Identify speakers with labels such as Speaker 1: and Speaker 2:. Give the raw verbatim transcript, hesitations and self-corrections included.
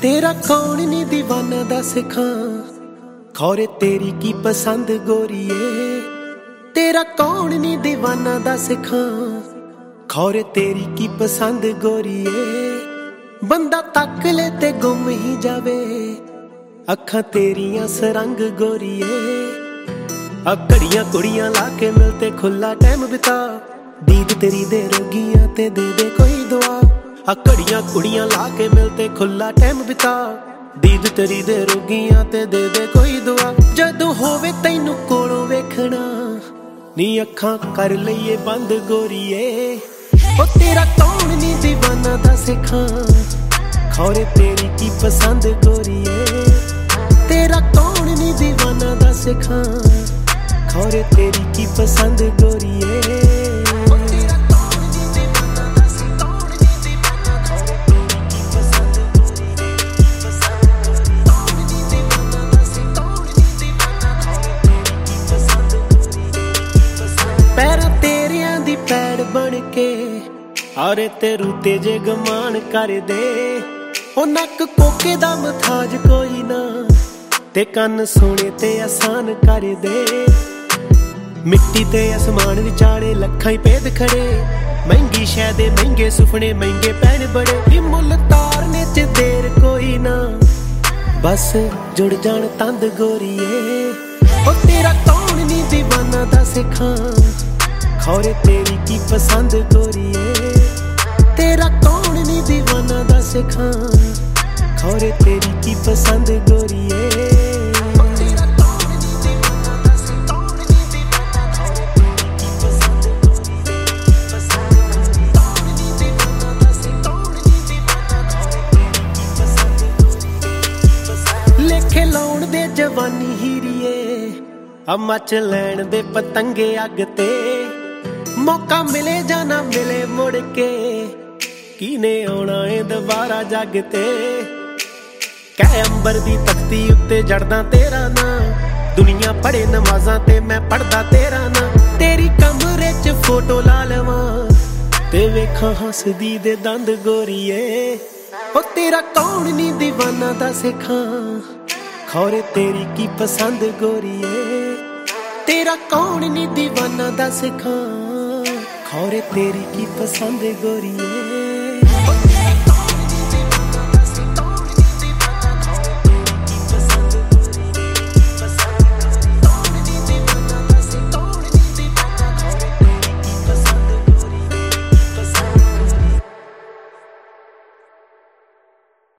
Speaker 1: तेरा कौन नी दीवाना दस खां, खौरे तेरी की पसंद गोरीए। तेरा कौन नी दीवाना दस खां, खौरे तेरी की पसंद गोरीए। बंदा तक ले ते गुम ही जावे, अखां तेरियां सरंग गोरीए। अब घड़ियां कुड़ियां ला के मिलते खुला टाइम बिता, दीद तेरी दे रोगियां ते दे दे कोई दुआ। आ घड़ियां कुड़ियां ला के मिलते खुला टाइम बिता, दीद तेरी दे रोगियां ते दे दे कोई दुआ। जदों होवे तैनू कोलों वेखना, नी अखां कर लईए बंद गोरीए। ओ तेरा कौन नी दीवाना दस खां, खौरे तेरी की पसंद गोरीए। तेरा कौन नी दीवाना दस खां, खौरे तेरी की पसंद गोरीए। पैरां तेरियां दी पैड़ बन के आरे तेरू तेजे गमान कर दे। ओ नक कोके दा मथाज कोई ना, ते कन्न सोने ते आसान कर दे। मिट्टी ते आसमान विचाले लखां ही भेद खड़े, महंगी शै दे महंगे सुपने महंगे पैण बड़े। मुल तारने च देर कोई ना, बस जुड़ जान तंद गोरीए। ओ तेरा कौन नी दीवाना दस खां, खौरे तेरी की पसंद गोरीए। तेरा कौन नी दीवाना दस खां, खौरे तेरी की पसंद गोरीए। लेखे लाउण दे जवानी हीरीए, आ मच लैण दे पतंगे अग ते। मौका मिले जां ना मिले मुड़ के, कीने आउणा ए दोबारा जग ते। कै अंबर दी तख्ती उत्ते जड़दा तेरा ना, दुनिया पढ़े नमाज़ां ते मैं पढ़दा तेरा ना। तेरी कमरे च फोटो ला लवां, ते वेखां हसदी दे दंद गोरीए। ओ तेरा कौन नी दीवाना दस खां, खौरे तेरी की पसंद गोरीए। तेरा कौन नी दीवाना दस खां, खौरे तेरी की पसंद गोरीए।